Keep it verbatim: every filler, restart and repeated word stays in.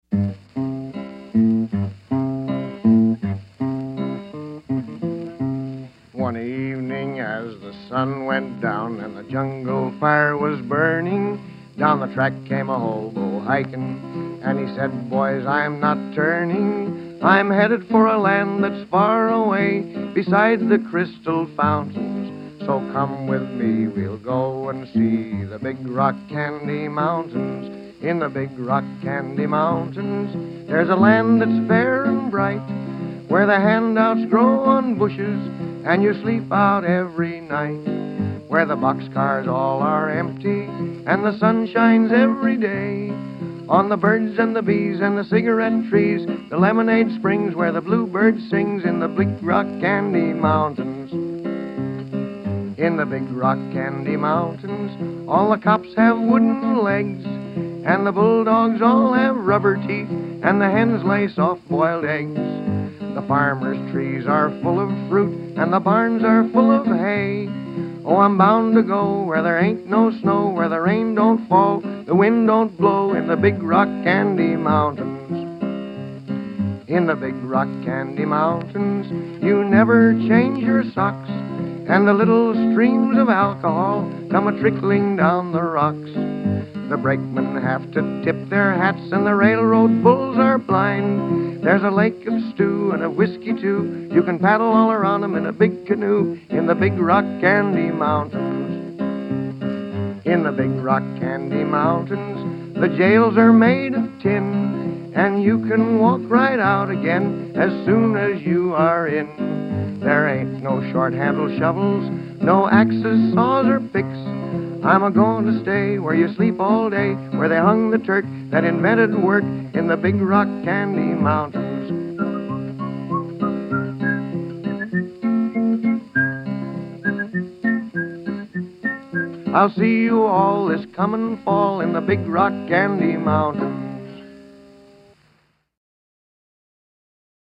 One evening as the sun went down and the jungle fire was burning, down the track came a hobo hiking, and he said, "Boys, I'm not turning. I'm headed for a land that's far away beside the crystal fountains. So come with me, we'll go and see the big rock candy mountains. In the big rock candy mountains, there's a land that's fair and bright, where the handouts grow on bushes and you sleep out every night, where the boxcars all are empty and the sun shines every day on the birds and the bees and the cigarette trees, the lemonade springs where the bluebird sings in the big rock candy mountains. In the big rock candy mountains, all the cops have wooden legs, and the bulldogs all have rubber teeth, and the hens lay soft-boiled eggs. The farmers' trees are full of fruit, and the barns are full of hay. Oh, I'm bound to go where there ain't no snow, where the rain don't fall, the wind don't blow, in the big rock candy mountains. In the big rock candy mountains, you never change your socks, and the little streams of alcohol come a-trickling down the rocks. The brakemen have to tip their hats, and the railroad bulls are blind. There's a lake of stew and of whiskey, too. You can paddle all around 'em in a big canoe in the big rock candy mountains. In the big rock candy mountains, the jails are made of tin, and you can walk right out again as soon as you are in. There ain't no short-handled shovels, no axes, saws, or picks. I'm a-going to stay where you sleep all day, where they hung the Turk that invented work in the big rock candy mountains. I'll see you all this coming fall in the big rock candy mountains.